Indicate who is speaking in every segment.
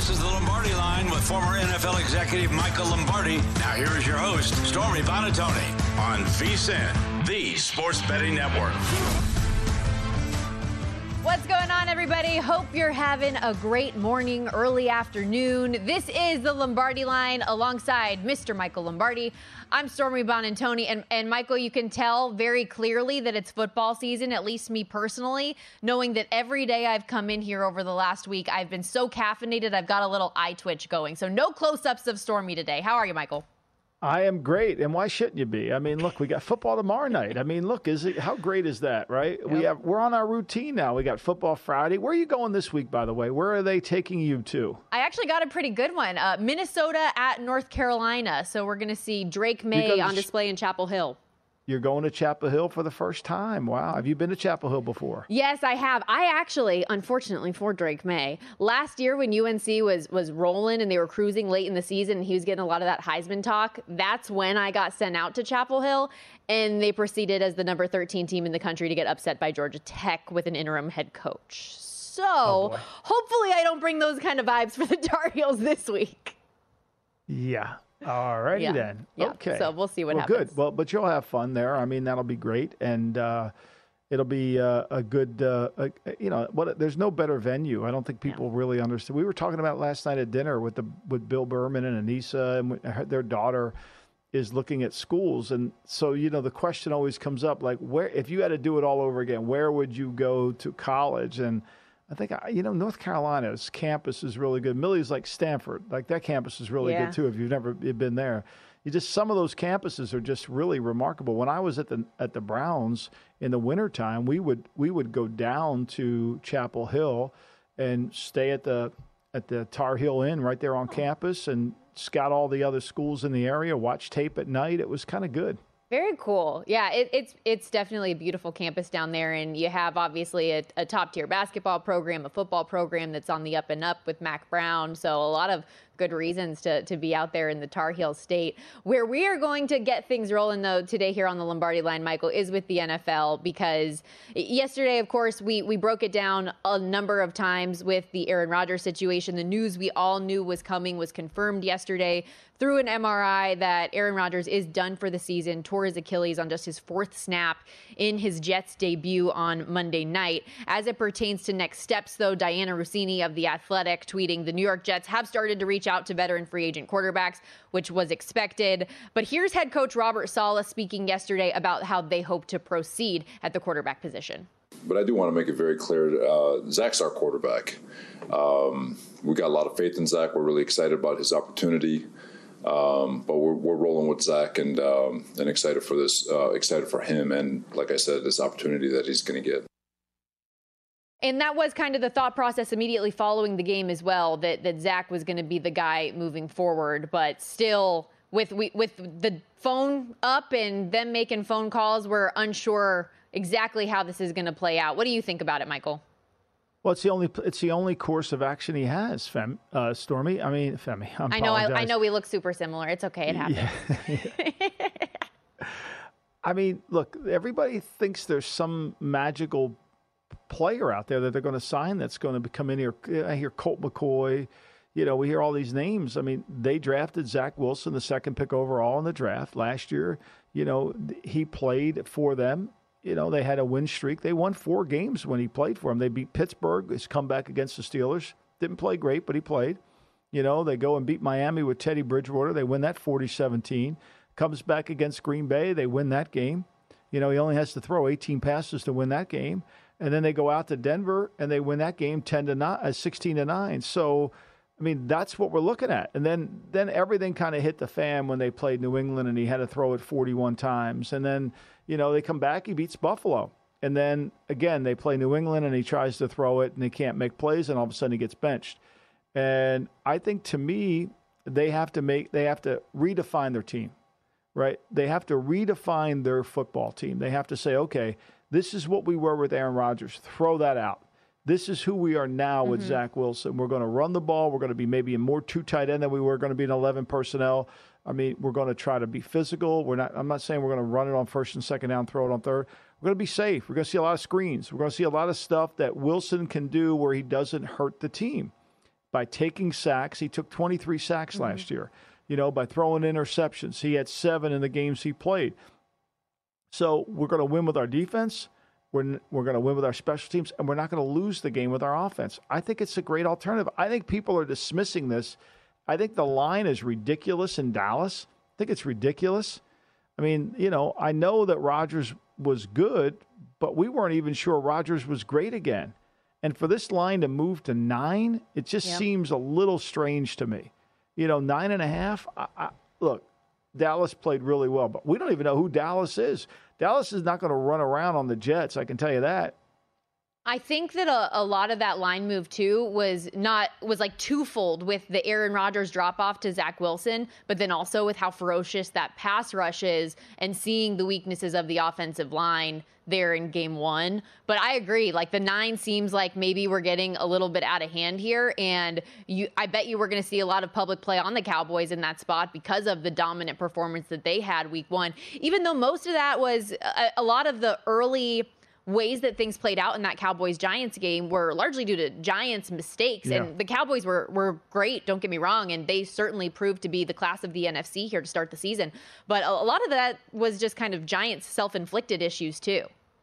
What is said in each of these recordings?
Speaker 1: This is the Lombardi Line with former NFL executive Michael Lombardi. Now here is your host, Stormy Buonantony, on VSiN, the Sports Betting Network.
Speaker 2: What's going on, everybody? Hope you're having a great morning, early afternoon. This is the Lombardi Line alongside Mr. Michael Lombardi. I'm Stormy Buonantony, and Michael, you can tell very clearly that it's football season, at least me personally, knowing that every day I've come in here over the last week, I've been so caffeinated, I've got a little eye twitch going. So no close-ups of Stormy today. How are you, Michael?
Speaker 3: I am great, and why shouldn't you be? I mean, look, we got football tomorrow night. I mean, look, how great is that, right? Yep. We're on our routine now. We got football Friday. Where are you going this week, by the way? Where are they taking you to?
Speaker 2: I actually got a pretty good one. Minnesota at North Carolina. So we're going to see Drake May on display in Chapel Hill.
Speaker 3: You're going to Chapel Hill for the first time. Wow. Have you been to Chapel Hill before?
Speaker 2: Yes, I have. I actually, unfortunately for Drake May, last year when UNC was rolling and they were cruising late in the season and he was getting a lot of that Heisman talk, that's when I got sent out to Chapel Hill, and they proceeded as the number 13 team in the country to get upset by Georgia Tech with an interim head coach. So hopefully I don't bring those kind of vibes for the Tar Heels this week.
Speaker 3: Yeah. All righty then.
Speaker 2: Yeah.
Speaker 3: Okay.
Speaker 2: So we'll see what happens.
Speaker 3: Good. Well, but you'll have fun there. I mean, that'll be great. And it'll be a good, there's no better venue. I don't think people really understand. We were talking about last night at dinner with Bill Berman and Anissa, and their daughter is looking at schools. And so, the question always comes up, like, where, if you had to do it all over again, where would you go to college? And I think, North Carolina's campus is really good. Millie's like Stanford. Like, that campus is really good, too, if you've never been there. Some of those campuses are just really remarkable. When I was at the Browns in the wintertime, we would go down to Chapel Hill and stay at the Tar Heel Inn right there on campus and scout all the other schools in the area, watch tape at night. It was kind of good.
Speaker 2: Very cool. Yeah, it's definitely a beautiful campus down there, and you have obviously a top-tier basketball program, a football program that's on the up and up with Mac Brown, so a lot of good reasons to be out there in the Tar Heel state. Where we are going to get things rolling, though, today here on the Lombardi Line, Michael, is with the NFL, because yesterday, of course, we broke it down a number of times with the Aaron Rodgers situation. The news we all knew was coming was confirmed yesterday through an MRI that Aaron Rodgers is done for the season, tore his Achilles on just his fourth snap in his Jets debut on Monday night. As it pertains to next steps, though, Diana Rossini of The Athletic tweeting, the New York Jets have started to reach out to veteran free agent quarterbacks, which was expected. But here's head coach Robert Saleh speaking yesterday about how they hope to proceed at the quarterback position.
Speaker 4: But I do want to make it very clear, Zach's our quarterback. We got a lot of faith in Zach. We're really excited about his opportunity. But we're rolling with Zach and excited for this, excited for him. And like I said, this opportunity that he's going to get.
Speaker 2: And that was kind of the thought process immediately following the game as well, that Zach was going to be the guy moving forward. But still, with the phone up and them making phone calls, we're unsure exactly how this is going to play out. What do you think about it, Michael?
Speaker 3: Well, it's the only course of action he has, Stormy. I mean, Femi.
Speaker 2: I know we look super similar. It's okay. It happens.
Speaker 3: Yeah. I mean, look, everybody thinks there's some magical player out there that they're going to sign that's going to come in here. I hear Colt McCoy. We hear all these names. I mean, they drafted Zach Wilson, the second pick overall in the draft last year. He played for them. They had a win streak. They won 4 games when he played for them. They beat Pittsburgh. His comeback against the Steelers. Didn't play great, but he played. They go and beat Miami with Teddy Bridgewater. They win that 40-17. Comes back against Green Bay. They win that game. He only has to throw 18 passes to win that game. And then they go out to Denver, and they win that game 16-9. So, I mean, that's what we're looking at. And then everything kind of hit the fan when they played New England, and he had to throw it 41 times. And then, they come back, he beats Buffalo. And then, again, they play New England, and he tries to throw it, and he can't make plays, and all of a sudden he gets benched. And I think, to me, they have to redefine their team, right? They have to redefine their football team. They have to say, okay, this is what we were with Aaron Rodgers. Throw that out. This is who we are now with Zach Wilson. We're going to run the ball. We're going to be maybe in more 2 tight end than we were going to be in 11 personnel. I mean, we're going to try to be physical. I'm not saying we're going to run it on first and second down, throw it on third. We're going to be safe. We're going to see a lot of screens. We're going to see a lot of stuff that Wilson can do where he doesn't hurt the team. by taking sacks. He took 23 sacks last year, by throwing interceptions. He had 7 in the games he played. So we're going to win with our defense. We're going to win with our special teams, and we're not going to lose the game with our offense. I think it's a great alternative. I think people are dismissing this. I think the line is ridiculous in Dallas. I think it's ridiculous. I mean, I know that Rodgers was good, but we weren't even sure Rodgers was great again. And for this line to move to 9, it just seems a little strange to me. 9.5. Look, Dallas played really well, but we don't even know who Dallas is. Dallas is not going to run around on the Jets, I can tell you that.
Speaker 2: I think that a lot of that line move too was like twofold, with the Aaron Rodgers drop off to Zach Wilson, but then also with how ferocious that pass rush is and seeing the weaknesses of the offensive line there in game 1. But I agree, like the 9 seems like maybe we're getting a little bit out of hand here, and I bet you we're going to see a lot of public play on the Cowboys in that spot because of the dominant performance that they had week 1, even though most of that was a lot of the early ways that things played out in that Cowboys-Giants game were largely due to Giants' mistakes. Yeah. And the Cowboys were great, don't get me wrong, and they certainly proved to be the class of the NFC here to start the season. But a lot of that was just kind of Giants' self-inflicted issues too.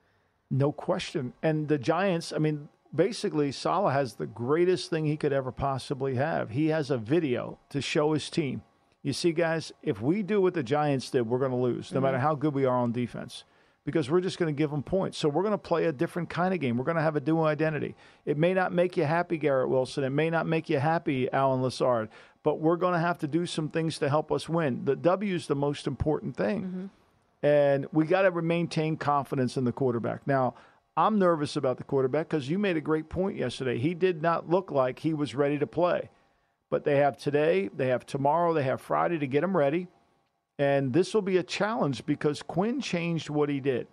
Speaker 3: No question. And the Giants, I mean, basically Saleh has the greatest thing he could ever possibly have. He has a video to show his team. You see, guys, if we do what the Giants did, we're going to lose, no matter how good we are on defense, because we're just going to give them points. So we're going to play a different kind of game. We're going to have a dual identity. It may not make you happy, Garrett Wilson. It may not make you happy, Alan Lazard, but we're going to have to do some things to help us win. The W is the most important thing. And we got to maintain confidence in the quarterback. Now, I'm nervous about the quarterback because you made a great point yesterday. He did not look like he was ready to play. But they have today, they have tomorrow, they have Friday to get him ready. And this will be a challenge because Quinn changed what he did.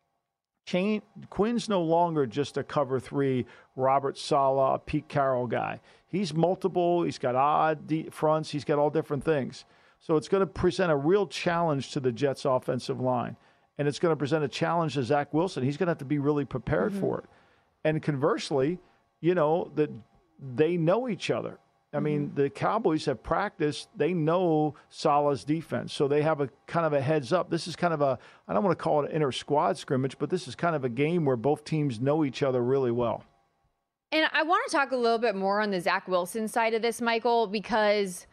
Speaker 3: Quinn's no longer just a cover 3 Robert Saleh, Pete Carroll guy. He's multiple. He's got odd fronts. He's got all different things. So it's going to present a real challenge to the Jets' offensive line. And it's going to present a challenge to Zach Wilson. He's going to have to be really prepared for it. And conversely, that they know each other. I mean, the Cowboys have practiced. They know Saleh's defense, so they have a kind of a heads up. This is kind of I don't want to call it an inter-squad scrimmage, but this is kind of a game where both teams know each other really well.
Speaker 2: And I want to talk a little bit more on the Zach Wilson side of this, Michael, because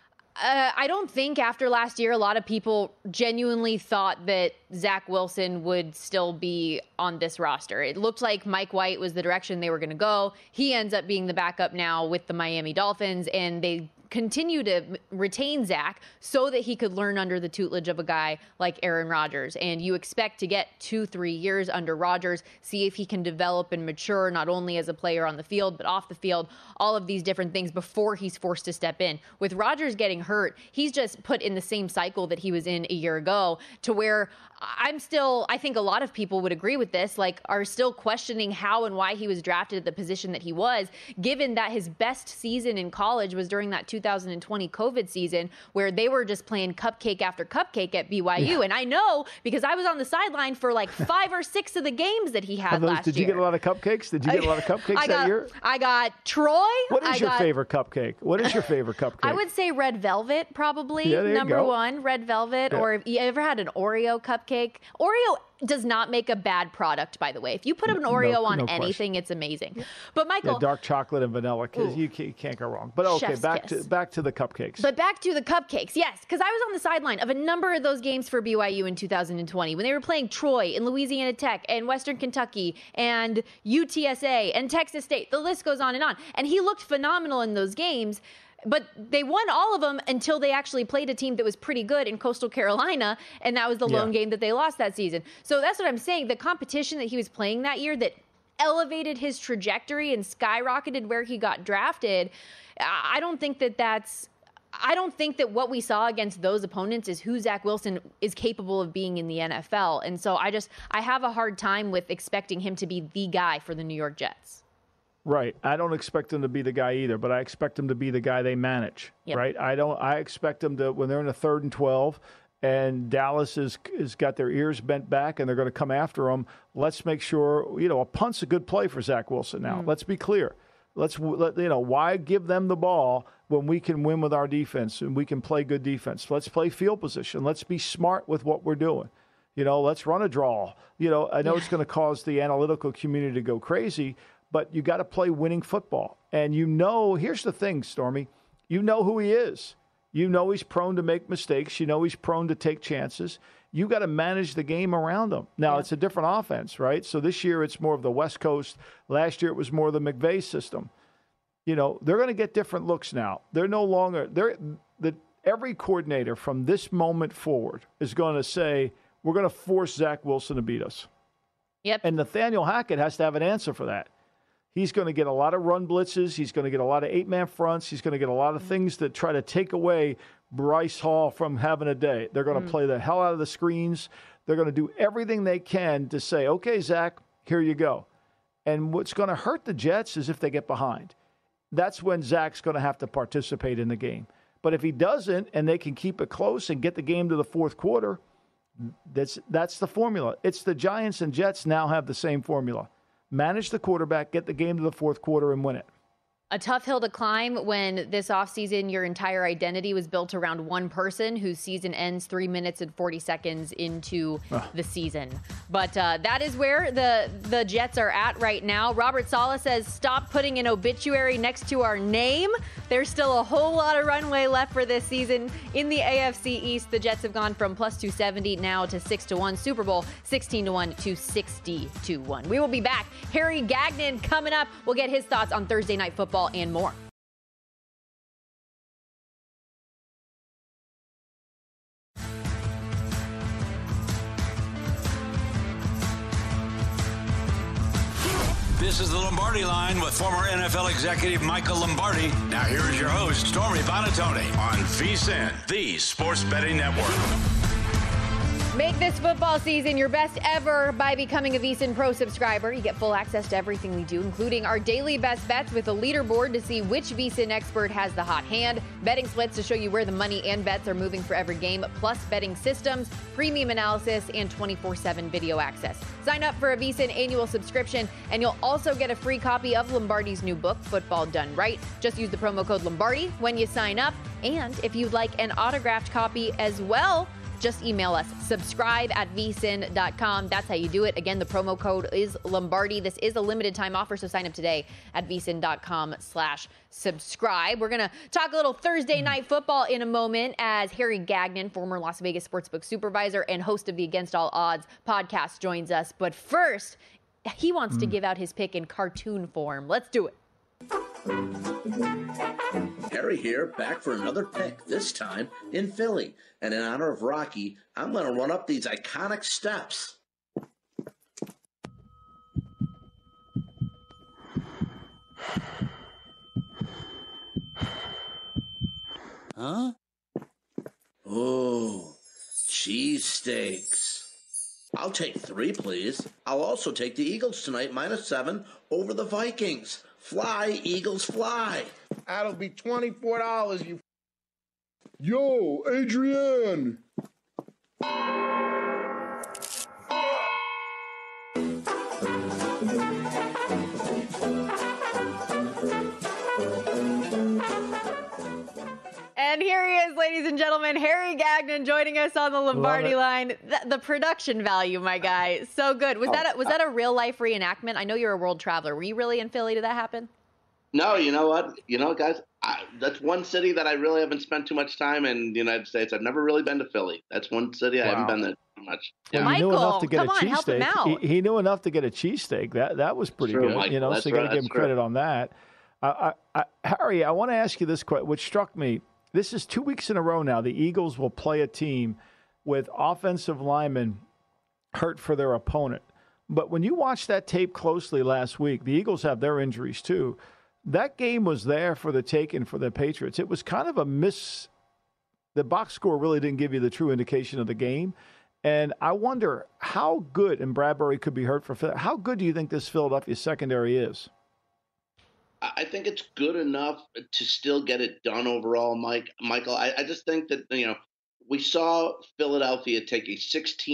Speaker 2: I don't think after last year a lot of people genuinely thought that Zach Wilson would still be on this roster. It looked like Mike White was the direction they were going to go. He ends up being the backup now with the Miami Dolphins, and they continue to retain Zach so that he could learn under the tutelage of a guy like Aaron Rodgers. And you expect to get 2-3 years under Rodgers, see if he can develop and mature not only as a player on the field, but off the field, all of these different things before he's forced to step in. With Rodgers getting hurt, he's just put in the same cycle that he was in a year ago, to where I think a lot of people would agree with this, are still questioning how and why he was drafted at the position that he was, given that his best season in college was during that 2020 COVID season where they were just playing cupcake after cupcake at BYU. Yeah. And I know because I was on the sideline for 5 or 6 of the games that he had last year.
Speaker 3: Did you get a lot of cupcakes? Did you get a lot of cupcakes that year?
Speaker 2: I got Troy.
Speaker 3: What is your favorite cupcake? What is your favorite cupcake?
Speaker 2: I would say red velvet, probably.
Speaker 3: Yeah,
Speaker 2: number 1, red velvet. Yeah. Or if you ever had an Oreo cupcake. Oreo does not make a bad product, by the way. If you put an Oreo on anything, it's amazing. But Michael,
Speaker 3: dark chocolate and vanilla, you can't go wrong. But okay, back to the cupcakes.
Speaker 2: But back to the cupcakes, yes, because I was on the sideline of a number of those games for BYU in 2020 when they were playing Troy and Louisiana Tech and Western Kentucky and UTSA and Texas State. The list goes on. And he looked phenomenal in those games. But they won all of them until they actually played a team that was pretty good in Coastal Carolina, and that was the lone game that they lost that season. So that's what I'm saying. The competition that he was playing that year that elevated his trajectory and skyrocketed where he got drafted, I don't think that what we saw against those opponents is who Zach Wilson is capable of being in the NFL. And so I have a hard time with expecting him to be the guy for the New York Jets.
Speaker 3: Right. I don't expect him to be the guy either, but I expect him to be the guy they manage. Yep. Right. I expect them to, when they're in a 3rd and 12 and Dallas has got their ears bent back and they're going to come after him, let's make sure, a punt's a good play for Zach Wilson now. Let's be clear. Why give them the ball when we can win with our defense and we can play good defense? Let's play field position. Let's be smart with what we're doing. Let's run a draw. I know it's going to cause the analytical community to go crazy, but you got to play winning football. And here's the thing, Stormy. You know who he is. You know he's prone to make mistakes. You know he's prone to take chances. You got to manage the game around him. Now, It's a different offense, right? So this year it's more of the West Coast. Last year it was more of the McVay system. They're going to get different looks now. They're no longer every coordinator from this moment forward is going to say, we're going to force Zach Wilson to beat us.
Speaker 2: Yep.
Speaker 3: And Nathaniel Hackett has to have an answer for that. He's going to get a lot of run blitzes. He's going to get a lot of 8-man fronts. He's going to get a lot of things that try to take away Bryce Hall from having a day. They're going to play the hell out of the screens. They're going to do everything they can to say, okay, Zach, here you go. And what's going to hurt the Jets is if they get behind. That's when Zach's going to have to participate in the game. But if he doesn't and they can keep it close and get the game to the fourth quarter, that's the formula. It's the Giants and Jets now have the same formula. Manage the quarterback, get the game to the fourth quarter, and win it.
Speaker 2: A tough hill to climb when this offseason your entire identity was built around one person whose season ends 3 minutes and 40 seconds into the season. But that is where the Jets are at right now. Robert Saleh says, stop putting an obituary next to our name. There's still a whole lot of runway left for this season. In the AFC East, the Jets have gone from plus 270 now to 6-1. Super Bowl 16-1 to 60-1. We will be back. Harry Gagnon coming up. We'll get his thoughts on Thursday Night Football and more.
Speaker 1: This is the Lombardi Line with former NFL executive Michael Lombardi. Now here is your host, Stormy Buonantony, on VSiN, the Sports Betting Network.
Speaker 2: Make this football season your best ever by becoming a VSiN Pro subscriber. You get full access to everything we do, including our daily best bets with a leaderboard to see which VSiN expert has the hot hand, betting splits to show you where the money and bets are moving for every game, plus betting systems, premium analysis, and 24/7 video access. Sign up for a VSiN annual subscription, and you'll also get a free copy of Lombardi's new book, Football Done Right. Just use the promo code Lombardi when you sign up. And if you'd like an autographed copy as well, just email us, subscribe@vsin.com. That's how you do it. Again, the promo code is Lombardi. This is a limited time offer, so sign up today at vsin.com/subscribe. We're going to talk a little Thursday Night Football in a moment as Harry Gagnon, former Las Vegas Sportsbook supervisor and host of the Against All Odds podcast, joins us. But first, he wants to give out his pick in cartoon form. Let's do it.
Speaker 5: Harry here, back for another pick, this time in Philly. And in honor of Rocky, I'm going to run up these iconic steps. Huh? Oh, cheesesteaks. I'll take 3, please. I'll also take the Eagles tonight, -7 over the Vikings. Fly, Eagles, fly.
Speaker 6: That'll be $24, you. Yo, Adrian.
Speaker 2: And here he is, ladies and gentlemen, Harry Gagnon joining us on the Lombardi Line. The production value, my guy, so good. Was that a real life reenactment? I know you're a world traveler. Were you really in Philly? Did that happen?
Speaker 5: No, you know what? Guys, that's one city that I really haven't spent too much time in the United States. I've never really been to Philly. That's one city I haven't been there too much.
Speaker 3: Yeah.
Speaker 2: Well,
Speaker 3: Michael, he knew enough to get
Speaker 2: come
Speaker 3: a
Speaker 2: on, help him out.
Speaker 3: He knew enough to get a cheesesteak. That was pretty
Speaker 5: True,
Speaker 3: good.
Speaker 5: Michael,
Speaker 3: So you got to give him credit on that. Harry, I want to ask you this question, which struck me. This is 2 weeks in a row now. The Eagles will play a team with offensive linemen hurt for their opponent. But when you watch that tape closely last week, the Eagles have their injuries too. That game was there for the taking for the Patriots. It was kind of a miss. The box score really didn't give you the true indication of the game. And I wonder how good, and Bradbury could be hurt for Philadelphia, how good do you think this Philadelphia secondary is?
Speaker 5: I think it's good enough to still get it done overall, Michael. I just think that, we saw Philadelphia take a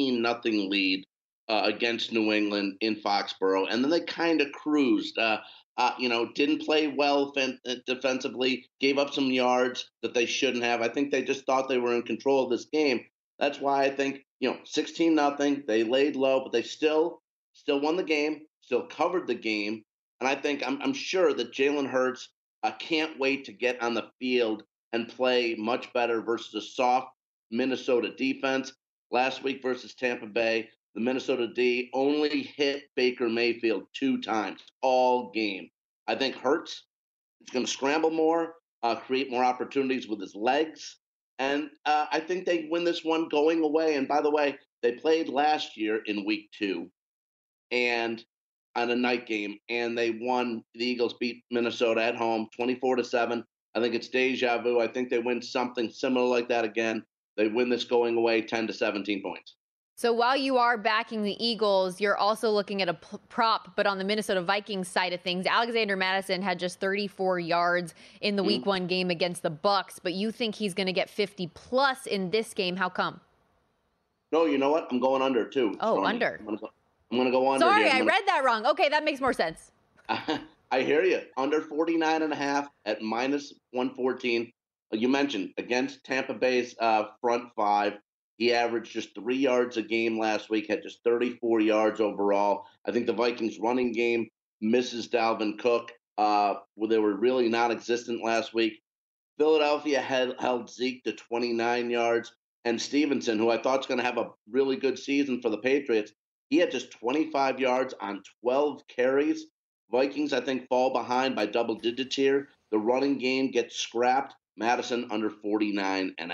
Speaker 5: 16-0 lead against New England in Foxborough, and then they kind of cruised. Didn't play well defensively, gave up some yards that they shouldn't have. I think they just thought they were in control of this game. That's why I think, 16-0, they laid low, but they still won the game, still covered the game. And I think I'm sure that Jalen Hurts can't wait to get on the field and play much better versus a soft Minnesota defense. Last week versus Tampa Bay, the Minnesota D only hit Baker Mayfield 2 times all game. I think Hurts is going to scramble more, create more opportunities with his legs. And I think they win this one going away. And by the way, they played last year in week 2 and on a night game, and they won. The Eagles beat Minnesota at home 24-7. I think it's deja vu. I think they win something similar like that again. They win this going away 10-17 points.
Speaker 2: So while you are backing the Eagles, you're also looking at a prop, but on the Minnesota Vikings side of things, Alexander Mattison had just 34 yards in the Week 1 game against the Bucs, but you think he's going to get 50-plus in this game. How come?
Speaker 5: No, you know what? I'm going under, too.
Speaker 2: Oh,
Speaker 5: Stormy.
Speaker 2: under.
Speaker 5: I'm going to go under.
Speaker 2: Sorry, I read that wrong. Okay, that makes more sense.
Speaker 5: I hear you. Under 49.5 at minus 114. You mentioned against Tampa Bay's front 5. He averaged just 3 yards a game last week, had just 34 yards overall. I think the Vikings running game misses Dalvin Cook. They were really non-existent last week. Philadelphia held Zeke to 29 yards. And Stevenson, who I thought was going to have a really good season for the Patriots, he had just 25 yards on 12 carries. Vikings, I think, fall behind by double digits here. The running game gets scrapped. Madison under 49.5.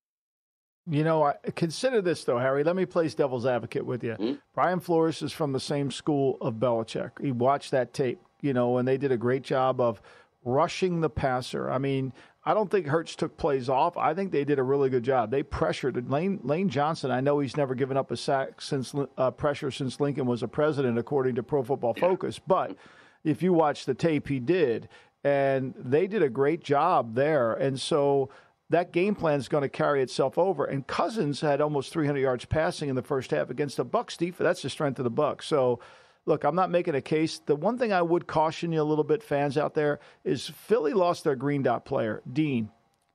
Speaker 3: Consider this, though, Harry. Let me play devil's advocate with you.
Speaker 5: Mm-hmm.
Speaker 3: Brian Flores is from the same school of Belichick. He watched that tape, and they did a great job of rushing the passer. I mean, I don't think Hurts took plays off. I think they did a really good job. They pressured Lane Johnson. I know he's never given up a sack since pressure since Lincoln was a president, according to Pro Football Focus. But if you watch the tape, he did. And they did a great job there. And so that game plan is going to carry itself over. And Cousins had almost 300 yards passing in the first half against the Bucs defense. That's the strength of the Bucs. So, look, I'm not making a case. The one thing I would caution you a little bit, fans out there, is Philly lost their green dot player, Dean.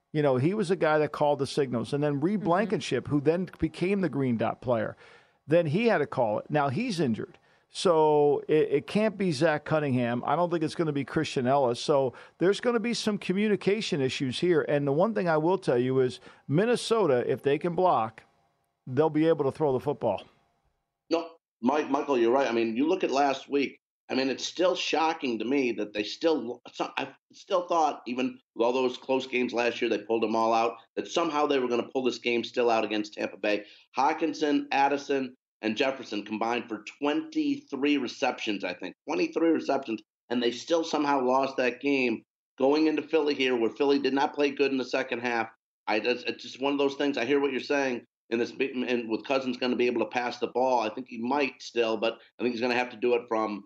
Speaker 3: He was a guy that called the signals. And then Reed Blankenship, who then became the green dot player, then he had to call it. Now he's injured. So it can't be Zach Cunningham. I don't think it's going to be Christian Ellis. So there's going to be some communication issues here. And the one thing I will tell you is Minnesota, if they can block, they'll be able to throw the football.
Speaker 5: No, Michael, you're right. I mean, you look at last week. I mean, it's still shocking to me that I still thought, even with all those close games last year, they pulled them all out, that somehow they were going to pull this game still out against Tampa Bay. Hockenson, Addison, and Jefferson combined for 23 receptions, I think. 23 receptions, and they still somehow lost that game. Going into Philly here, where Philly did not play good in the second half, it's just one of those things. I hear what you're saying, and with Cousins going to be able to pass the ball. I think he might still, but I think he's going to have to do it from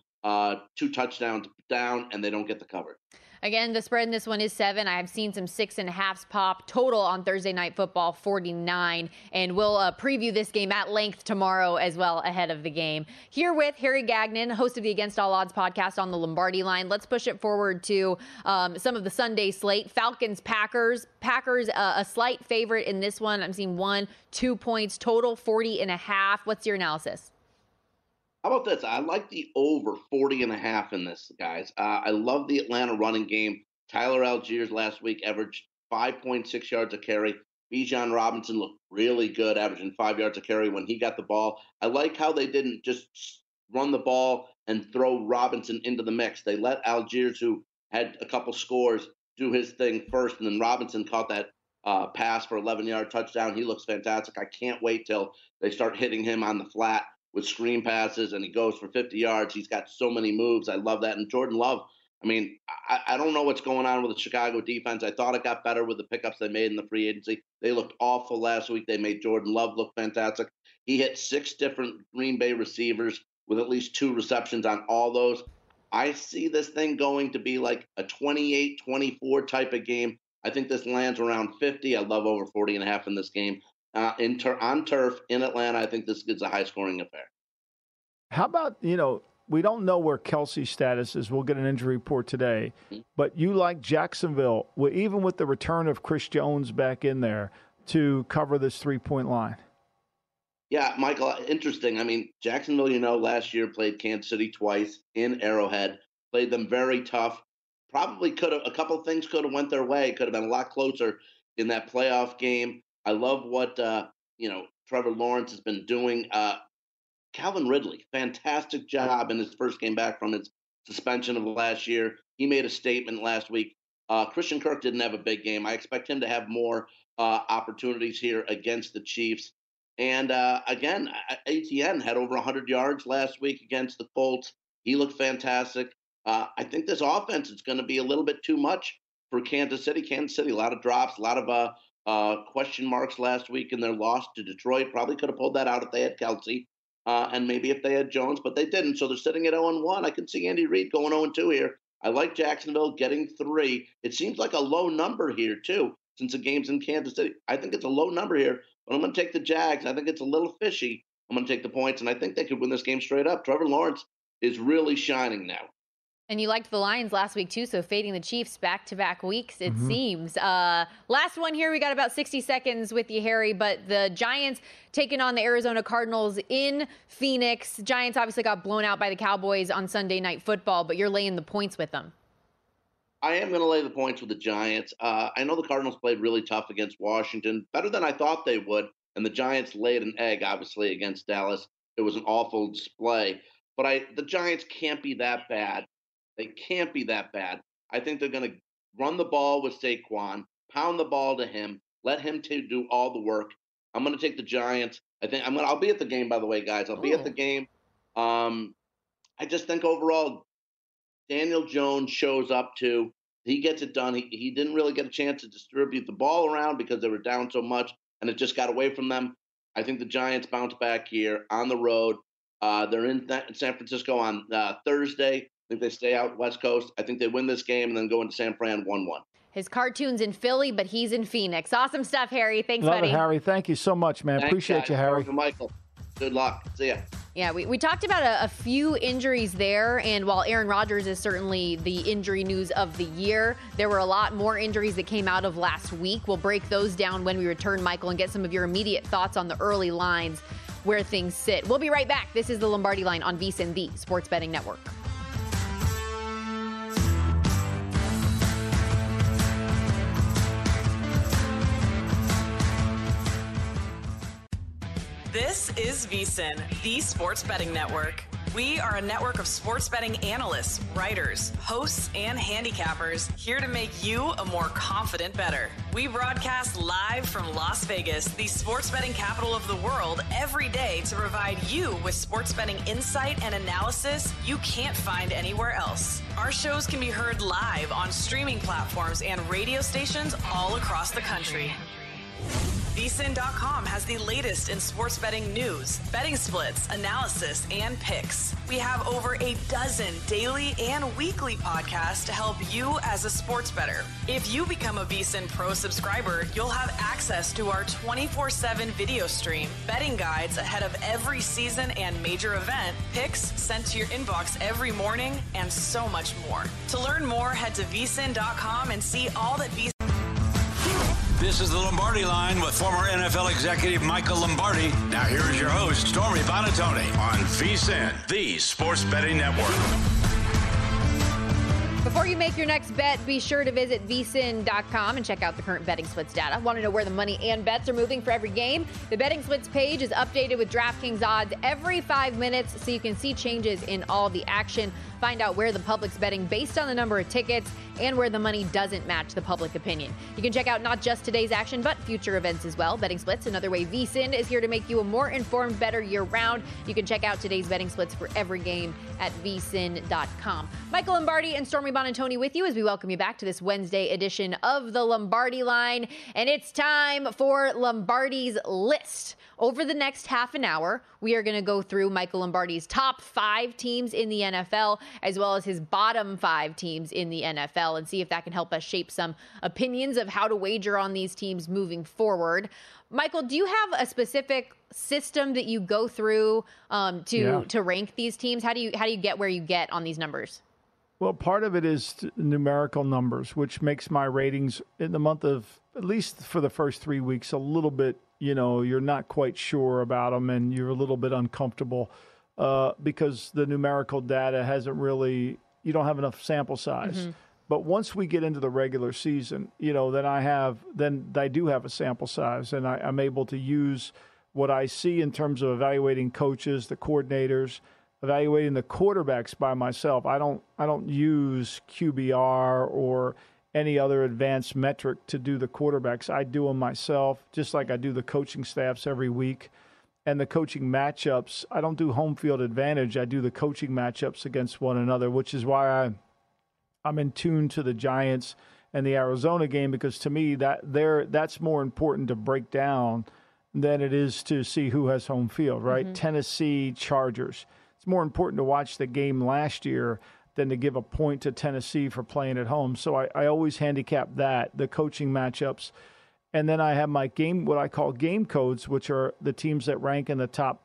Speaker 5: 2 touchdowns down, and they don't get the cover.
Speaker 2: Again, the spread in this one is 7. I have seen some 6.5s pop. Total on Thursday Night Football, 49. And we'll preview this game at length tomorrow as well ahead of the game. Here with Harry Gagnon, host of the Against All Odds podcast on the Lombardi Line. Let's push it forward to some of the Sunday slate. Falcons, Packers. Packers, a slight favorite in this one. I'm seeing 1-2 points. Total 40.5. What's your analysis?
Speaker 5: How about this? I like the over 40.5 in this, guys. I love the Atlanta running game. Tyler Algiers last week averaged 5.6 yards a carry. Bijan Robinson looked really good, averaging 5 yards a carry when he got the ball. I like how they didn't just run the ball and throw Robinson into the mix. They let Algiers, who had a couple scores, do his thing first, and then Robinson caught that pass for 11-yard touchdown. He looks fantastic. I can't wait till they start hitting him on the flat with screen passes, and he goes for 50 yards. He's got so many moves. I love that. And Jordan Love, I mean, I don't know what's going on with the Chicago defense. I thought it got better with the pickups they made in the free agency. They looked awful last week. They made Jordan Love look fantastic. He hit 6 different Green Bay receivers with at least 2 receptions on all those. I see this thing going to be like a 28-24 type of game. I think this lands around 50. I love over 40.5 in this game. On turf in Atlanta, I think this is a high-scoring affair.
Speaker 3: How about, we don't know where Kelsey's status is. We'll get an injury report today. But you like Jacksonville, even with the return of Chris Jones back in there, to cover this 3-point line.
Speaker 5: Yeah, Michael, interesting. I mean, Jacksonville, last year played Kansas City twice in Arrowhead, played them very tough. Probably a couple of things could have went their way, could have been a lot closer in that playoff game. I love what, Trevor Lawrence has been doing. Calvin Ridley, fantastic job in his first game back from his suspension of last year. He made a statement last week. Christian Kirk didn't have a big game. I expect him to have more opportunities here against the Chiefs. And again, ATN had over 100 yards last week against the Colts. He looked fantastic. I think this offense is going to be a little bit too much for Kansas City. Kansas City, a lot of drops, a lot of question marks last week in their loss to Detroit. Probably could have pulled that out if they had Kelsey and maybe if they had Jones, but they didn't. So they're sitting at 0-1. I can see Andy Reid going 0-2 here. I like Jacksonville getting 3. It seems like a low number here, too, since the game's in Kansas City. I think it's a low number here, but I'm going to take the Jags. I think it's a little fishy. I'm going to take the points, and I think they could win this game straight up. Trevor Lawrence is really shining now.
Speaker 2: And you liked the Lions last week, too, so fading the Chiefs back-to-back weeks, it seems. Last one here, we got about 60 seconds with you, Harry, but the Giants taking on the Arizona Cardinals in Phoenix. Giants obviously got blown out by the Cowboys on Sunday Night Football, but you're laying the points with them.
Speaker 5: I am going to lay the points with the Giants. I know the Cardinals played really tough against Washington, better than I thought they would, and the Giants laid an egg, obviously, against Dallas. It was an awful display, but the Giants can't be that bad. They can't be that bad. I think they're going to run the ball with Saquon, pound the ball to him, let him do all the work. I'm going to take the Giants. I'll be at the game, by the way, guys. I'll be at the game. I just think overall, Daniel Jones shows up too. He gets it done. He didn't really get a chance to distribute the ball around because they were down so much, and it just got away from them. I think the Giants bounce back here on the road. They're in San Francisco on Thursday. I think they stay out West Coast. I think they win this game and then go into San Fran 1-1.
Speaker 2: His cartoon's in Philly, but he's in Phoenix. Awesome stuff, Harry. Thanks,
Speaker 3: buddy.
Speaker 2: Love
Speaker 3: it, Harry. Thank you so much, man.
Speaker 5: Thanks,
Speaker 3: appreciate
Speaker 5: guys.
Speaker 3: you, Harry.
Speaker 5: Michael. Good luck. See ya.
Speaker 2: Yeah, we talked about a few injuries there, and while Aaron Rodgers is certainly the injury news of the year, there were a lot more injuries that came out of last week. We'll break those down when we return, Michael, and get some of your immediate thoughts on the early lines where things sit. We'll be right back. This is the Lombardi Line on VSiN, the Sports Betting Network.
Speaker 7: This is VSiN, the Sports Betting Network. We are a network of sports betting analysts, writers, hosts, and handicappers here to make you a more confident bettor. We broadcast live from Las Vegas, the sports betting capital of the world, every day to provide you with sports betting insight and analysis you can't find anywhere else. Our shows can be heard live on streaming platforms and radio stations all across the country. VSiN.com has the latest in sports betting news, betting splits, analysis, and picks. We have over a dozen daily and weekly podcasts to help you as a sports bettor. If you become a VSiN Pro subscriber, you'll have access to our 24/7 video stream, betting guides ahead of every season and major event, picks sent to your inbox every morning, and so much more. To learn more, head to VSiN.com and see all that VSiN.
Speaker 1: This is the Lombardi Line with former NFL executive Michael Lombardi. Now here is your host, Stormy Buonantony, on VSiN, the Sports Betting Network.
Speaker 2: Before you make your next bet, be sure to visit VSiN.com and check out the current betting splits data. Want to know where the money and bets are moving for every game? The betting splits page is updated with DraftKings odds every 5 minutes so you can see changes in all the action. Find out where the public's betting based on the number of tickets and where the money doesn't match the public opinion. You can check out not just today's action, but future events as well. Betting splits, another way VSiN is here to make you a more informed bettor year-round. You can check out today's betting splits for every game at VSiN.com. Michael Lombardi and Stormy Buonantony with you as we welcome you back to this Wednesday edition of the Lombardi Line. And it's time for Lombardi's List. Over the next half an hour, we are going to go through Michael Lombardi's top 5 teams in the NFL, as well as his bottom 5 teams in the NFL, and see if that can help us shape some opinions of how to wager on these teams moving forward. Michael, do you have a specific system that you go through to rank these teams? How do you get where you get on these numbers?
Speaker 3: Well, part of it is numerical numbers, which makes my ratings in the month of, at least for the first 3 weeks, a little bit, you're not quite sure about them and you're a little bit uncomfortable because the numerical data you don't have enough sample size. Mm-hmm. But once we get into the regular season, then I do have a sample size, and I'm able to use what I see in terms of evaluating coaches, the coordinators, evaluating the quarterbacks by myself. I don't use QBR or any other advanced metric to do the quarterbacks. I do them myself, just like I do the coaching staffs every week. And the coaching matchups, I don't do home field advantage. I do the coaching matchups against one another, which is why I'm in tune to the Giants and the Arizona game, because to me that's more important to break down than it is to see who has home field, right? Mm-hmm. Tennessee Chargers. It's more important to watch the game last year than to give a point to Tennessee for playing at home. So I always handicap the coaching matchups. And then I have my what I call game codes, which are the teams that rank in the top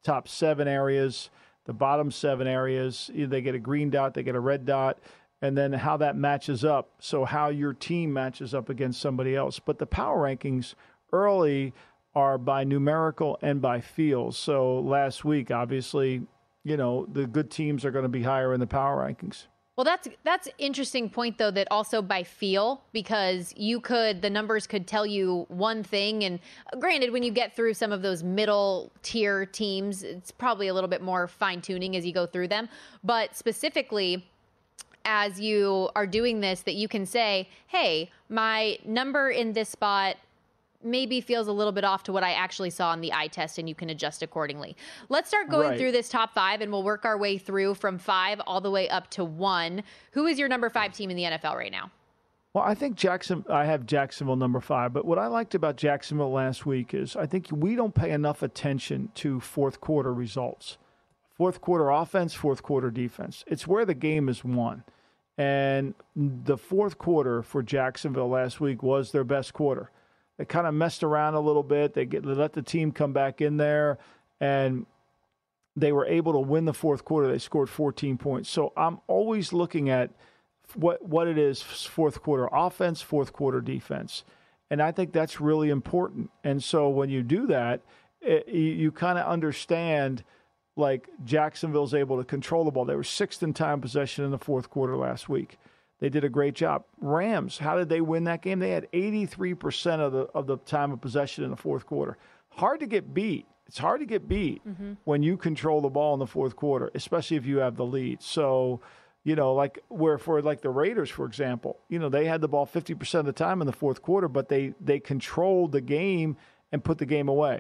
Speaker 3: 7 areas, the bottom 7 areas. They get a green dot, they get a red dot, and then how that matches up. So how your team matches up against somebody else. But the power rankings early are by numerical and by feel. So last week, obviously, the good teams are going to be higher in the power rankings.
Speaker 2: Well, that's interesting point, though, that also by feel, because the numbers could tell you one thing. And granted, when you get through some of those middle tier teams, it's probably a little bit more fine tuning as you go through them. But specifically, as you are doing this, that you can say, hey, my number in this spot maybe feels a little bit off to what I actually saw on the eye test, and you can adjust accordingly. Let's start going through this top 5, and we'll work our way through from 5 all the way up to 1. Who is your number 5 team in the NFL right now?
Speaker 3: Well, I think I have Jacksonville number 5, but what I liked about Jacksonville last week is I think we don't pay enough attention to fourth quarter results. Fourth quarter offense, fourth quarter defense. It's where the game is won. And the fourth quarter for Jacksonville last week was their best quarter. They kind of messed around a little bit. They let the team come back in there, and they were able to win the fourth quarter. They scored 14 points. So I'm always looking at what it is, fourth quarter offense, fourth quarter defense. And I think that's really important. And so when you do that, you kind of understand, like, Jacksonville's able to control the ball. They were 6th in time possession in the fourth quarter last week. They did a great job. Rams, how did they win that game? They had 83% of the time of possession in the fourth quarter. Hard to get beat. It's hard to get beat when you control the ball in the fourth quarter, especially if you have the lead. So, like the Raiders, for example, they had the ball 50% of the time in the fourth quarter, but they controlled the game and put the game away.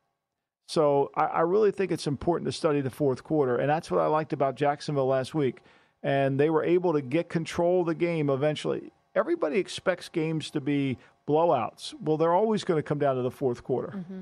Speaker 3: So I really think it's important to study the fourth quarter, and that's what I liked about Jacksonville last week. And they were able to get control of the game eventually. Everybody expects games to be blowouts. Well, they're always going to come down to the fourth quarter.
Speaker 2: Mm-hmm.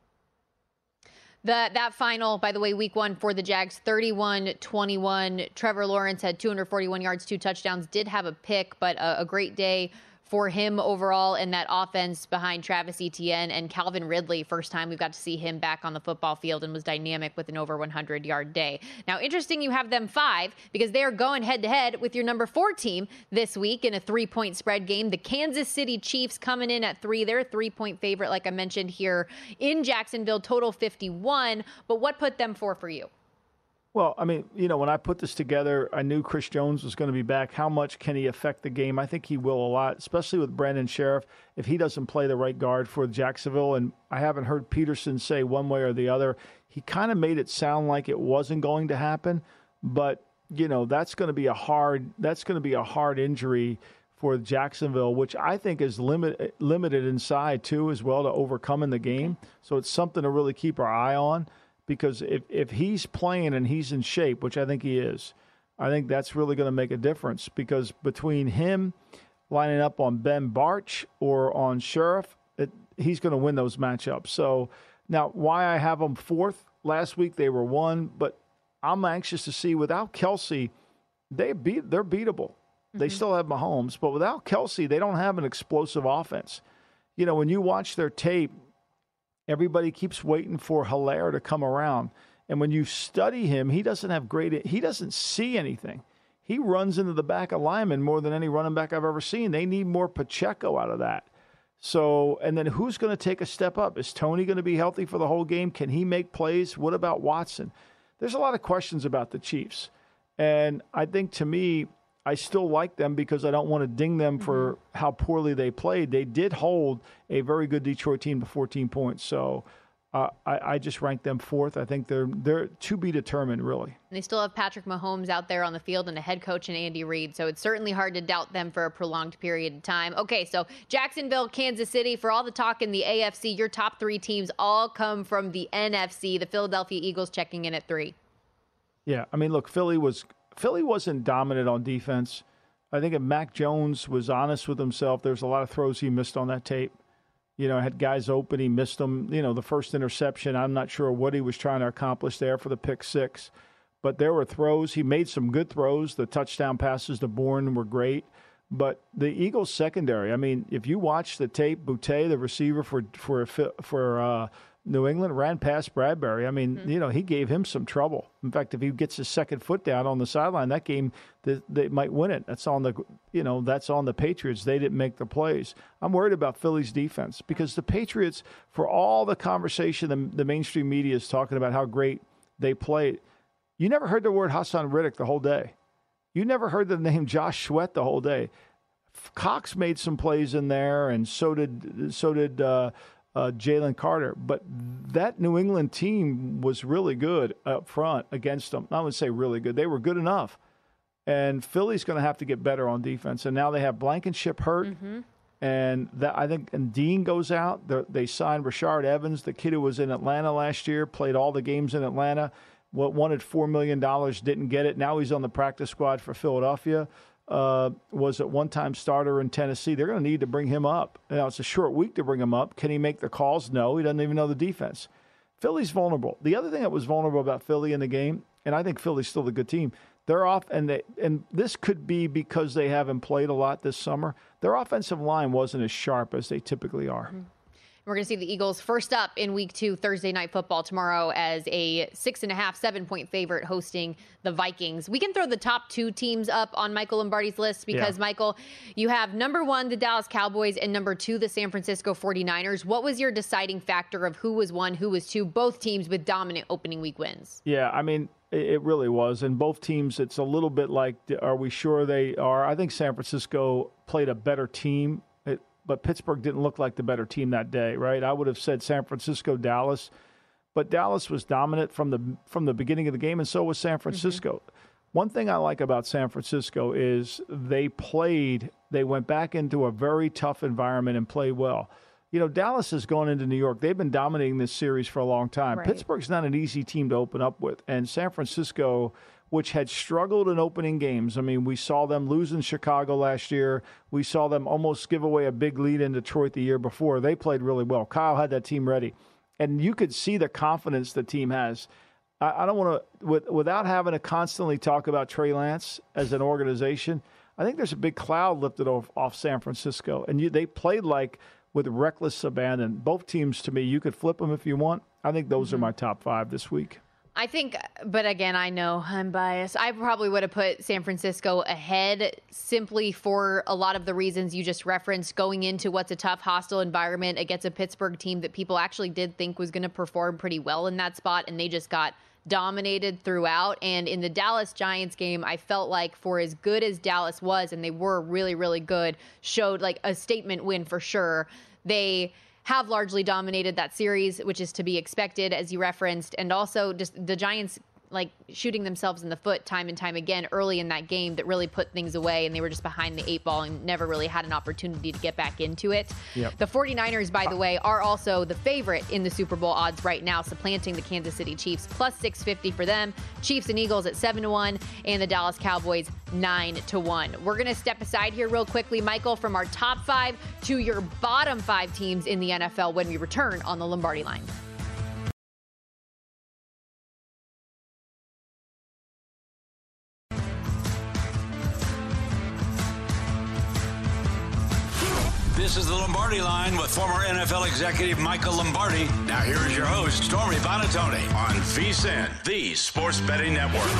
Speaker 2: That final, by the way, week 1 for the Jags, 31-21. Trevor Lawrence had 241 yards, 2 touchdowns, did have a pick, but a great day for him overall in that offense behind Travis Etienne and Calvin Ridley. First time we've got to see him back on the football field and was dynamic with an over 100-yard day. Now, interesting you have them 5 because they are going head-to-head with your number 4 team this week in a 3-point spread game. The Kansas City Chiefs coming in at 3. They're a 3-point favorite, like I mentioned here in Jacksonville, total 51. But what put them 4 for you?
Speaker 3: Well, I mean, when I put this together, I knew Chris Jones was going to be back. How much can he affect the game? I think he will a lot, especially with Brandon Sheriff. If he doesn't play the right guard for Jacksonville, and I haven't heard Peterson say one way or the other, he kind of made it sound like it wasn't going to happen. But, that's going to be a hard injury for Jacksonville, which I think is limited inside too as well to overcome in the game. So it's something to really keep our eye on. Because if he's playing and he's in shape, which I think he is, I think that's really going to make a difference. Because between him lining up on Ben Barch or on Sheriff, he's going to win those matchups. So Now, why I have them fourth? Last week they were 1, but I'm anxious to see without Kelsey, they're beatable. They still have Mahomes, but without Kelsey, they don't have an explosive offense. You know, when you watch their tape, everybody keeps waiting for Hilaire to come around. And when you study him, he doesn't see anything. He runs into the back of linemen more than any running back I've ever seen. They need more Pacheco out of that. So, and then who's going to take a step up? Is Tony going to be healthy for the whole game? Can he make plays? What about Watson? There's a lot of questions about the Chiefs. And I think, to me, I still like them because I don't want to ding them for how poorly they played. They did hold a very good Detroit team to 14 points. So I just rank them fourth. I think they're to be determined, really.
Speaker 2: And they still have Patrick Mahomes out there on the field and a head coach in Andy Reid. So it's certainly hard to doubt them for a prolonged period of time. Okay, so Jacksonville, Kansas City, for all the talk in the AFC, your top 3 teams all come from the NFC. The Philadelphia Eagles checking in at 3.
Speaker 3: Yeah, I mean, look, Philly wasn't dominant on defense. I think if Mac Jones was honest with himself, there's a lot of throws he missed on that tape. You know, had guys open, he missed them. You know, the first interception, I'm not sure what he was trying to accomplish there for the pick 6. But there were throws. He made some good throws. The touchdown passes to Bourne were great. But the Eagles secondary, I mean, if you watch the tape, Boutte, the receiver for New England, ran past Bradbury. I mean, you know, he gave him some trouble. In fact, if he gets his second foot down on the sideline, that game, they might win it. That's on the Patriots. They didn't make the plays. I'm worried about Philly's defense because the Patriots, for all the conversation the mainstream media is talking about how great they played, you never heard the word Hassan Riddick the whole day. You never heard the name Josh Sweat the whole day. Cox made some plays in there, and so did Jalen Carter. But that New England team was really good up front against them. I would say really good. They were good enough. And Philly's going to have to get better on defense. And now they have Blankenship hurt. And I think Dean goes out. They signed Rashard Evans, the kid who was in Atlanta last year, played all the games in Atlanta. Wanted $4 million, didn't get it. Now he's on the practice squad for Philadelphia. Was at one-time starter in Tennessee. They're going to need to bring him up. Now, it's a short week to bring him up. Can he make the calls? No, he doesn't even know the defense. Philly's vulnerable. The other thing that was vulnerable about Philly in the game, and I think Philly's still a good team, they're off, and this could be because they haven't played a lot this summer. Their offensive line wasn't as sharp as they typically are.
Speaker 2: We're going to see the Eagles first up in Week 2 Thursday Night Football tomorrow as a 6.5, 7-point favorite hosting the Vikings. We can throw the top 2 teams up on Michael Lombardi's list because, Michael, you have number 1, the Dallas Cowboys, and number 2, the San Francisco 49ers. What was your deciding factor of who was 1, who was 2, both teams with dominant opening week wins? Yeah,
Speaker 3: I mean, it really was. And both teams, it's a little bit like, are we sure they are? I think San Francisco played a better team. But Pittsburgh didn't look like the better team that day, right? I would have said San Francisco, Dallas. But Dallas was dominant from the beginning of the game, and so was San Francisco. One thing I like about San Francisco is they went back into a very tough environment and played well. You know, Dallas has gone into New York. They've been dominating this series for a long time. Right. Pittsburgh's not an easy team to open up with. And San Francisco, which had struggled in opening games. I mean, we saw them lose in Chicago last year. We saw them almost give away a big lead in Detroit the year before. They played really well. Kyle had that team ready. And you could see the confidence the team has. I don't want to, without having to constantly talk about Trey Lance as an organization, I think there's a big cloud lifted off San Francisco. And they played like with reckless abandon. Both teams, to me, you could flip them if you want. I think those are my top 5 this week.
Speaker 2: I think, but again, I know I'm biased. I probably would have put San Francisco ahead simply for a lot of the reasons you just referenced, going into what's a tough, hostile environment against a Pittsburgh team that people actually did think was going to perform pretty well in that spot, and they just got dominated throughout. And in the Dallas Giants game, I felt like for as good as Dallas was, and they were really, really good, showed like a statement win for sure. They have largely dominated that series, which is to be expected, as you referenced. And also just the Giants like shooting themselves in the foot time and time again early in that game that really put things away, and they were just behind the 8 ball and never really had an opportunity to get back into it. Yep. The 49ers, by the way, are also the favorite in the Super Bowl odds right now, supplanting the Kansas City Chiefs, plus 650 for them. Chiefs and Eagles at 7-1, and the Dallas Cowboys 9-1. We're going to step aside here real quickly, Michael, from our top 5 to your bottom 5 teams in the NFL when we return on the Lombardi Line.
Speaker 1: This is the Lombardi Line with former NFL executive Michael Lombardi. Now here is your host, Stormy Buonantony, on VSiN, the Sports Betting Network.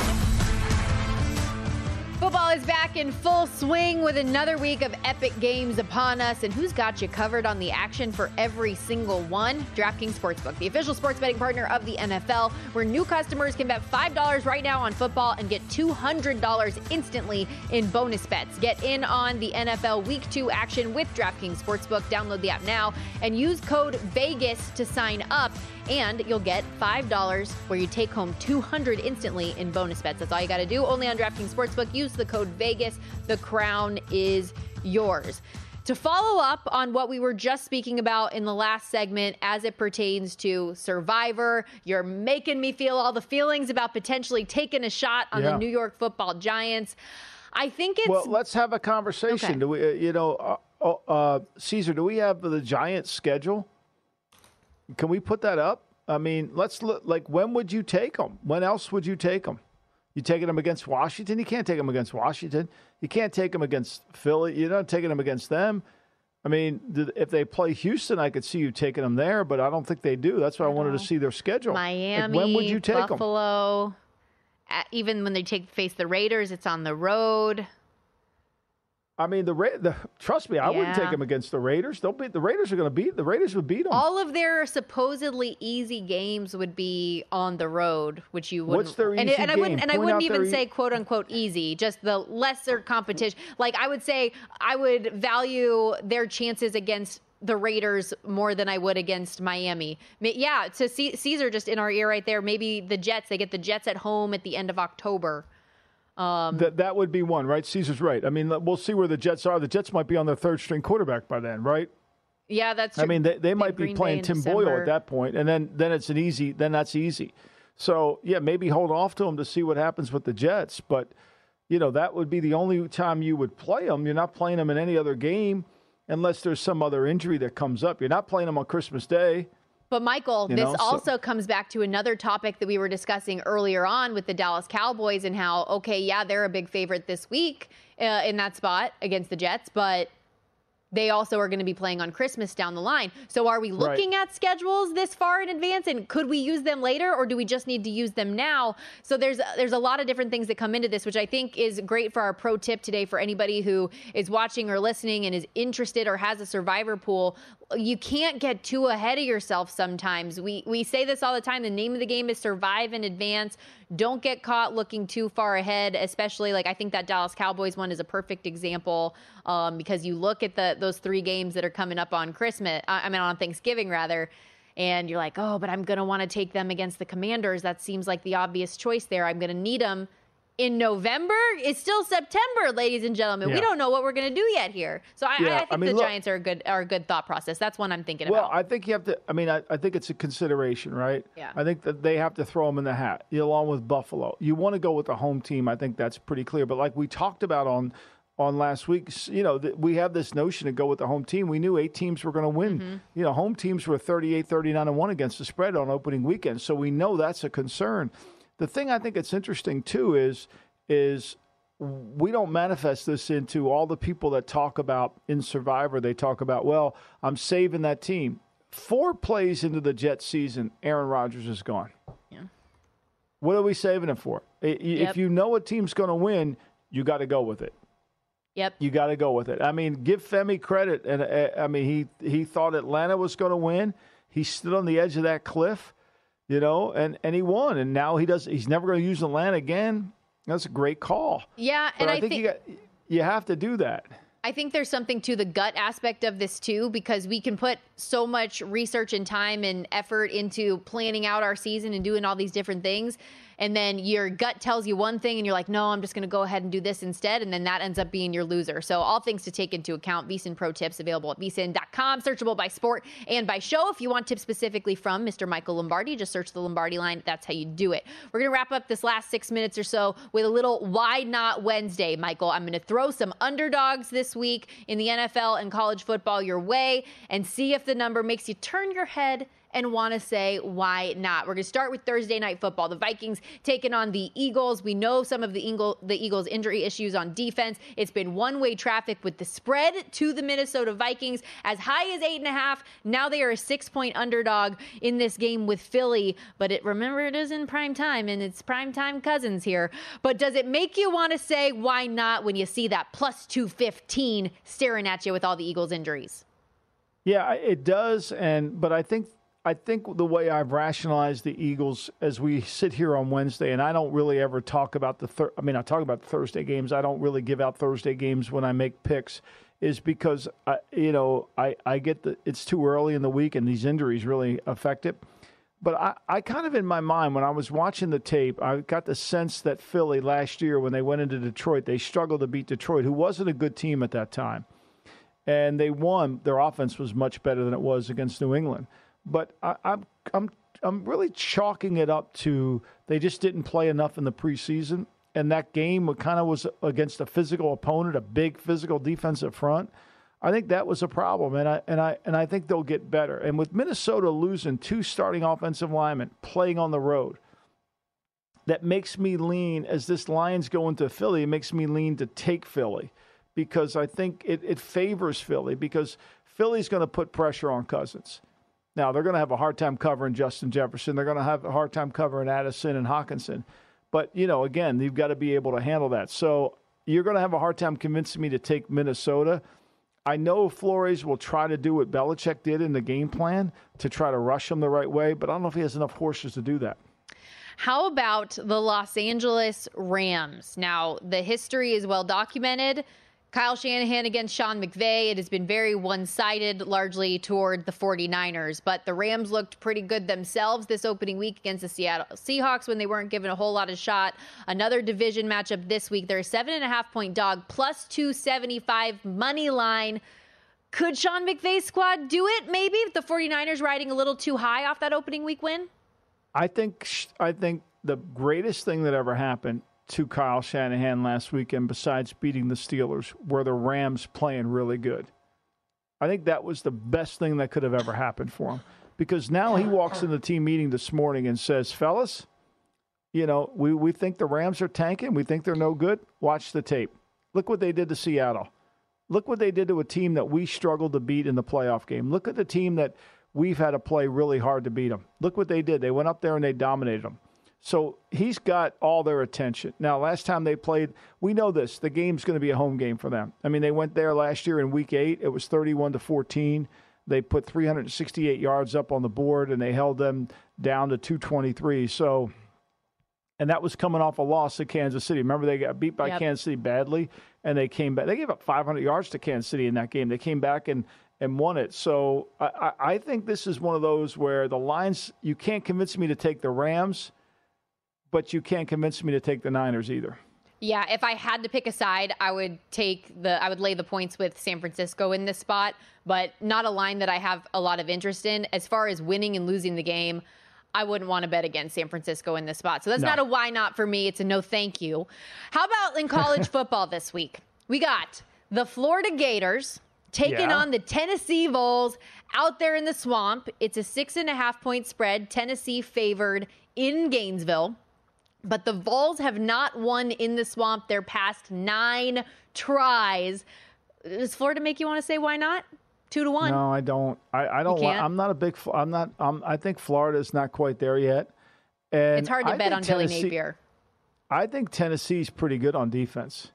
Speaker 2: Football is back in full swing with another week of epic games upon us. And who's got you covered on the action for every single one? DraftKings Sportsbook, the official sports betting partner of the NFL, where new customers can bet $5 right now on football and get $200 instantly in bonus bets. Get in on the NFL Week 2 action with DraftKings Sportsbook. Download the app now and use code VEGAS to sign up. And you'll get $5 where you take home $200 instantly in bonus bets. That's all you got to do. Only on DraftKings Sportsbook. Use the code VEGAS. The crown is yours. To follow up on what we were just speaking about in the last segment as it pertains to Survivor, you're making me feel all the feelings about potentially taking a shot on the New York Football Giants. I think it's...
Speaker 3: Well, let's have a conversation. Okay. Do we, Caesar, do we have the Giants schedule? Can we put that up? I mean, let's look. Like, when would you take them? When else would you take them? You taking them against Washington? You can't take them against Washington. You can't take them against Philly. You're not taking them against them. I mean, if they play Houston, I could see you taking them there, but I don't think they do. That's why I wanted to see their schedule.
Speaker 2: Miami,
Speaker 3: like, when would you take
Speaker 2: Buffalo. Even when they face the Raiders, it's on the road.
Speaker 3: I mean, trust me, I wouldn't take them against the Raiders. The Raiders are going to beat. The Raiders would beat them.
Speaker 2: All of their supposedly easy games would be on the road, which you wouldn't.
Speaker 3: What's their easy game?
Speaker 2: I wouldn't even say quote unquote easy, just the lesser competition. Like, I would say I would value their chances against the Raiders more than I would against Miami. Yeah, so Caesar just in our ear right there. Maybe the Jets. They get the Jets at home at the end of October.
Speaker 3: That would be one, right? Caesar's right. I mean, we'll see where the Jets are. The Jets might be on their third-string quarterback by then, right?
Speaker 2: Yeah, that's true.
Speaker 3: I mean, they might be playing Tim Boyle at that point, and then it's then that's easy. So, yeah, maybe hold off to them to see what happens with the Jets. But, that would be the only time you would play them. You're not playing them in any other game unless there's some other injury that comes up. You're not playing them on Christmas Day.
Speaker 2: But, Michael, this also comes back to another topic that we were discussing earlier on with the Dallas Cowboys and how, they're a big favorite this week in that spot against the Jets, but they also are going to be playing on Christmas down the line. So are we looking at schedules this far in advance, and could we use them later, or do we just need to use them now? So there's a lot of different things that come into this, which I think is great for our pro tip today for anybody who is watching or listening and is interested or has a Survivor pool. You can't get too ahead of yourself sometimes. We say this all the time. The name of the game is survive in advance. Don't get caught looking too far ahead, especially I think that Dallas Cowboys one is a perfect example because you look at those 3 games that are coming up on on Thanksgiving rather, and you're like, oh, but I'm going to want to take them against the Commanders. That seems like the obvious choice there. I'm going to need them in November. It's still September, ladies and gentlemen. Yeah. We don't know what we're going to do yet here. So I think the Giants are a good thought process. That's one I'm thinking about.
Speaker 3: Well, I think you have to. I mean, I think it's a consideration, right?
Speaker 2: Yeah.
Speaker 3: I think that they have to throw them in the hat, along with Buffalo. You want to go with the home team. I think that's pretty clear. But like we talked about on last week, we have this notion to go with the home team. We knew 8 teams were going to win. Mm-hmm. Home teams were 38-39-1 against the spread on opening weekend. So we know that's a concern. The thing I think it's interesting, too, is we don't manifest this into all the people that talk about in Survivor. They talk about, well, I'm saving that team. 4 plays into the Jets season, Aaron Rodgers is gone.
Speaker 2: Yeah.
Speaker 3: What are we saving it for? If you know a team's going to win, you got to go with it.
Speaker 2: Yep.
Speaker 3: You got to go with it. I mean, give Femi credit. And he thought Atlanta was going to win. He stood on the edge of that cliff. And he won, and now he's never going to use Atlanta again. That's a great call.
Speaker 2: Yeah,
Speaker 3: but I think you have to do that.
Speaker 2: I think there's something to the gut aspect of this too, because we can put so much research and time and effort into planning out our season and doing all these different things. And then your gut tells you one thing and you're like, no, I'm just going to go ahead and do this instead. And then that ends up being your loser. So all things to take into account. VSiN Pro Tips available at VSiN.com, searchable by sport and by show. If you want tips specifically from Mr. Michael Lombardi, just search the Lombardi Line. That's how you do it. We're going to wrap up this last 6 minutes or so with a little Why Not Wednesday, Michael. I'm going to throw some underdogs this week in the NFL and college football your way and see if the number makes you turn your head and want to say, why not? We're going to start with Thursday Night Football. The Vikings taking on the Eagles. We know some of the Eagles' injury issues on defense. It's been one-way traffic with the spread to the Minnesota Vikings as high as 8.5. Now they are a 6-point underdog in this game with Philly. But remember, it is in prime time, and it's prime time Cousins here. But does it make you want to say, why not, when you see that plus 215 staring at you with all the Eagles' injuries?
Speaker 3: Yeah, it does. But I think the way I've rationalized the Eagles as we sit here on Wednesday, and I don't really ever talk about I talk about the Thursday games. I don't really give out Thursday games when I make picks, is because I get it's too early in the week and these injuries really affect it. But I kind of, in my mind, when I was watching the tape, I got the sense that Philly last year, when they went into Detroit, they struggled to beat Detroit, who wasn't a good team at that time. And they won. Their offense was much better than it was against New England. But I'm really chalking it up to they just didn't play enough in the preseason, and that game kind of was against a physical opponent, a big physical defensive front. I think that was a problem, and I think they'll get better. And with Minnesota losing 2 starting offensive linemen, playing on the road, that makes me lean, as this Lions go into Philly, it makes me lean to take Philly, because I think it favors Philly, because Philly's going to put pressure on Cousins. Now, they're going to have a hard time covering Justin Jefferson. They're going to have a hard time covering Addison and Hawkinson. But, again, you've got to be able to handle that. So you're going to have a hard time convincing me to take Minnesota. I know Flores will try to do what Belichick did in the game plan to try to rush him the right way, but I don't know if he has enough horses to do that.
Speaker 2: How about the Los Angeles Rams? Now, the history is well documented. Kyle Shanahan against Sean McVay. It has been very one-sided, largely toward the 49ers. But the Rams looked pretty good themselves this opening week against the Seattle Seahawks when they weren't given a whole lot of shot. Another division matchup this week. They're a 7.5-point dog, plus 275 money line. Could Sean McVay's squad do it, maybe? The 49ers riding a little too high off that opening week win?
Speaker 3: I think the greatest thing that ever happened to Kyle Shanahan last weekend, besides beating the Steelers, were the Rams playing really good. I think that was the best thing that could have ever happened for him, because now he walks in the team meeting this morning and says, fellas, we think the Rams are tanking. We think they're no good. Watch the tape. Look what they did to Seattle. Look what they did to a team that we struggled to beat in the playoff game. Look at the team that we've had to play really hard to beat them. Look what they did. They went up there and they dominated them. So he's got all their attention. Now, last time they played, we know this, the game's going to be a home game for them. I mean, they went there last year in week 8. It was 31-14. They put 368 yards up on the board, and they held them down to 223. So, and that was coming off a loss to Kansas City. Remember, they got beat by Kansas City badly, and they came back. They gave up 500 yards to Kansas City in that game. They came back and won it. So I think this is one of those where the Lions, you can't convince me to take the Rams, but you can't convince me to take the Niners either.
Speaker 2: Yeah, if I had to pick a side, I would lay the points with San Francisco in this spot, but not a line that I have a lot of interest in. As far as winning and losing the game, I wouldn't want to bet against San Francisco in this spot. So that's not a why not for me. It's a no thank you. How about in college football this week? We got the Florida Gators taking on the Tennessee Vols out there in the swamp. It's a 6.5-point spread. Tennessee favored in Gainesville. But the Vols have not won in the swamp their past 9 tries. Does Florida make you want to say why not? 2-1.
Speaker 3: No, I don't. I don't. I'm not a big. I'm not. I think Florida is not quite there yet. And
Speaker 2: it's hard to bet on Billy Napier.
Speaker 3: I think Tennessee's pretty good on defense.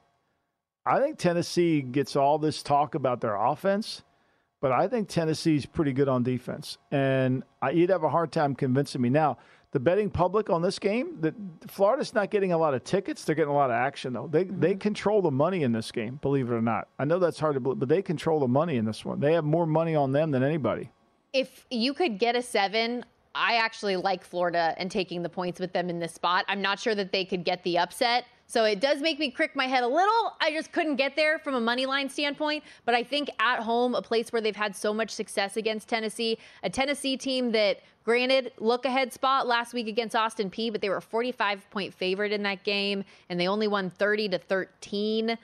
Speaker 3: I think Tennessee gets all this talk about their offense, but I think Tennessee's pretty good on defense. And you'd have a hard time convincing me. Now, the betting public on this game, Florida's not getting a lot of tickets. They're getting a lot of action, though. They control the money in this game, believe it or not. I know that's hard to believe, but they control the money in this one. They have more money on them than anybody. If
Speaker 2: you could get a 7, I actually like Florida and taking the points with them in this spot. I'm not sure that they could get the upset. So it does make me crick my head a little. I just couldn't get there from a money line standpoint. But I think at home, a place where they've had so much success against Tennessee, a Tennessee team that, granted, look-ahead spot last week against Austin Peay, but they were a 45-point favorite in that game, and they only won 30-13.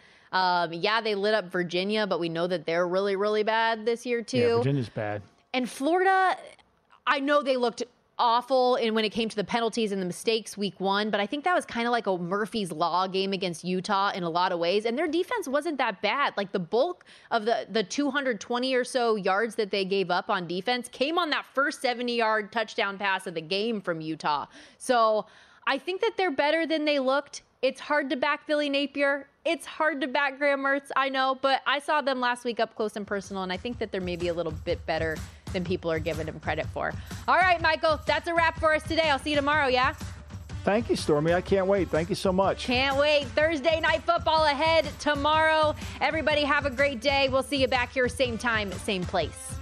Speaker 2: They lit up Virginia, but we know that they're really, really bad this year, too.
Speaker 3: Yeah, Virginia's bad.
Speaker 2: And Florida, I know they looked awful and when it came to the penalties and the mistakes week 1, but I think that was kind of like a Murphy's Law game against Utah in a lot of ways. And their defense wasn't that bad. Like the bulk of the 220 or so yards that they gave up on defense came on that first 70-yard touchdown pass of the game from Utah. So I think that they're better than they looked. It's hard to back Billy Napier. It's hard to back Graham Mertz, I know, but I saw them last week up close and personal, and I think that they're maybe a little bit better than people are giving him credit for. All right, Michael, that's a wrap for us today. I'll see you tomorrow, yeah?
Speaker 3: Thank you, Stormy. I can't wait. Thank you so much.
Speaker 2: Can't wait. Thursday Night Football ahead tomorrow. Everybody have a great day. We'll see you back here same time, same place.